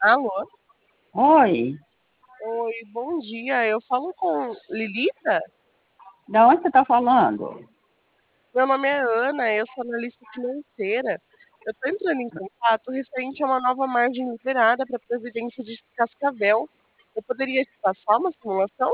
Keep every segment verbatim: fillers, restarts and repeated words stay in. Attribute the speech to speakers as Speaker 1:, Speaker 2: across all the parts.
Speaker 1: Alô?
Speaker 2: Oi,
Speaker 1: Oi, bom dia. Eu falo com Lilita?
Speaker 2: da onde você está falando?
Speaker 1: Meu nome é Ana, eu sou analista financeira. Eu estou entrando em contato referente a uma nova margem liberada para a Previdência de Cascavel. Eu poderia te passar uma simulação?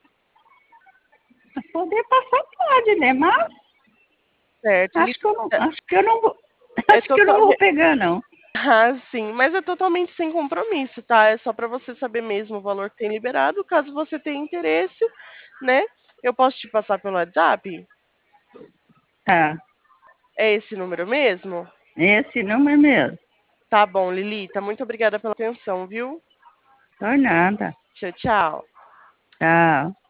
Speaker 2: Poder passar pode, né? Mas
Speaker 1: Certo,
Speaker 2: acho que eu não,
Speaker 1: Lilita,
Speaker 2: acho que eu não vou,
Speaker 1: é
Speaker 2: acho que eu não vou
Speaker 1: totalmente.
Speaker 2: pegar, não.
Speaker 1: Ah, sim, mas é totalmente sem compromisso, tá? É só para você saber mesmo o valor que tem liberado. Caso você tenha interesse, né? Eu posso te passar pelo WhatsApp?
Speaker 2: Tá,
Speaker 1: É esse número mesmo?
Speaker 2: esse número mesmo.
Speaker 1: Tá bom, Lilita. Muito obrigada pela atenção, viu?
Speaker 2: Por nada.
Speaker 1: Tchau, tchau.
Speaker 2: Tchau.